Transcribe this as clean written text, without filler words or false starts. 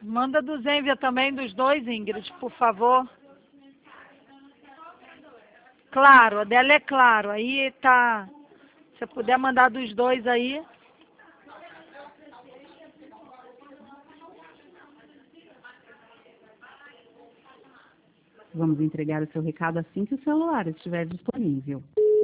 Manda do Zenvia também, dos dois, Ingrid, por favor. Claro, a dela é claro. Aí tá. Se você puder mandar dos dois aí. Vamos entregar o seu recado assim que o celular estiver disponível.